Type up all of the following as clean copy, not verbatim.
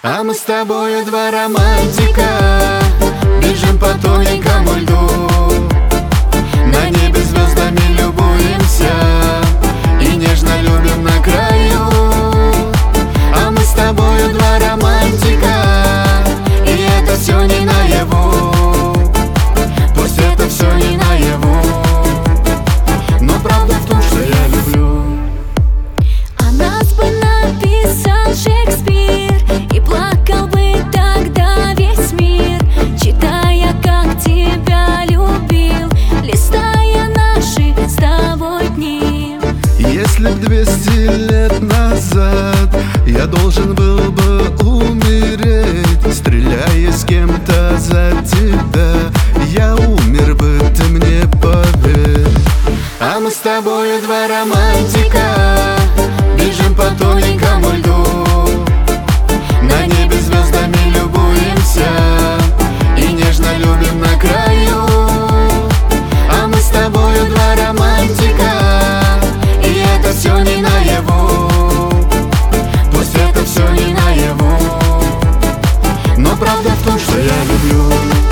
А мы с тобою два романтика, бежим по тоненькому льду. На небе звездами любуемся и нежно любим на краю. А мы с тобою два романтика, и это все не наяву. Пусть это все не наяву, но правда в том, что я люблю. О нас бы написал Шекспир, и плакал бы тогда весь мир, читая, как тебя любил, листая наши с тобой дни. Если б 200 лет назад я должен был бы умереть, стреляя с кем-то за тебя, я умер бы, ты мне поверь. А мы с тобою два романтика, бежим по тоненькому льду. На небе звездами любуемся и нежно любим на краю. А мы с тобою два романтика, и это все не наяву. Пусть это все не наяву, но правда в том, что я люблю.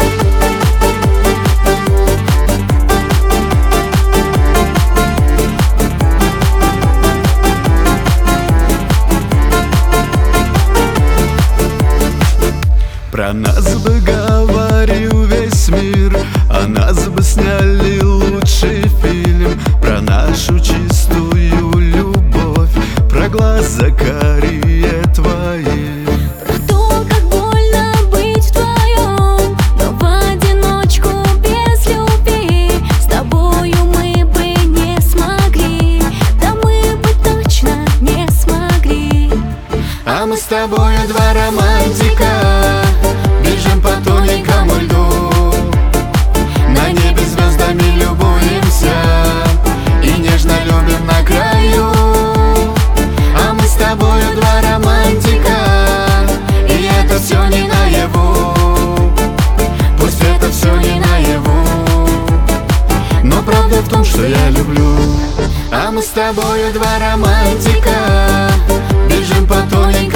Про нас бы говорил весь мир, о нас бы сняли лучший фильм. Про нашу чистую любовь, про глаза карие твои. Про то, как больно быть вдвоем, но в одиночку без любви. С тобою мы бы не смогли, да мы бы точно не смогли. А мы с тобою два романтика, бежим по тоненькому льду. На небе звездами любуемся и нежно любим на краю. А мы с тобою два романтика, и это все не наяву. Пусть это все не наяву, но правда в том, что я люблю. А мы с тобою два романтика, бежим по тоненькому